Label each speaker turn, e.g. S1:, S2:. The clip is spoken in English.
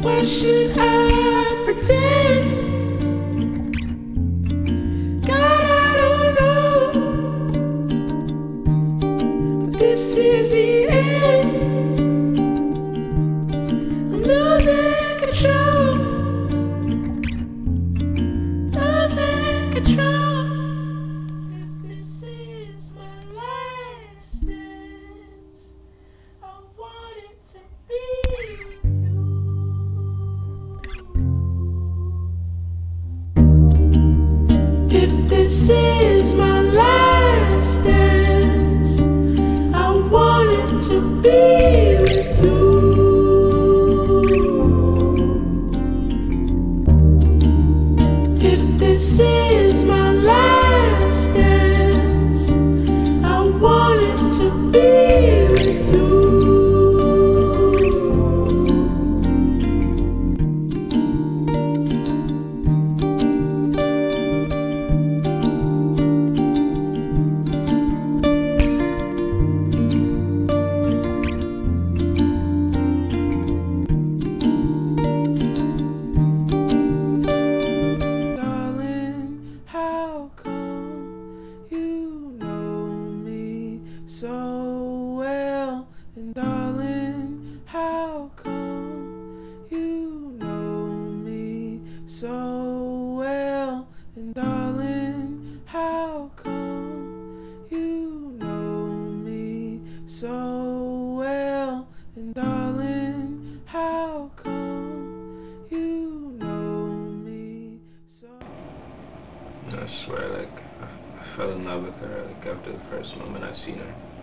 S1: Why should I pretend? God, I don't know, but this is the end. I'm losing control, losing control. If this is my last dance, I want it to be with you. If this is my last dance, I want it to be with you. If this is my last dance, I want it to be with you. Darling, how come you know me so well? And darling, how come you know me so well? And darling, how come you know me so well? And darling, how come you know me so.
S2: I swear, like, I fell in love with her, like, after the first moment I seen her.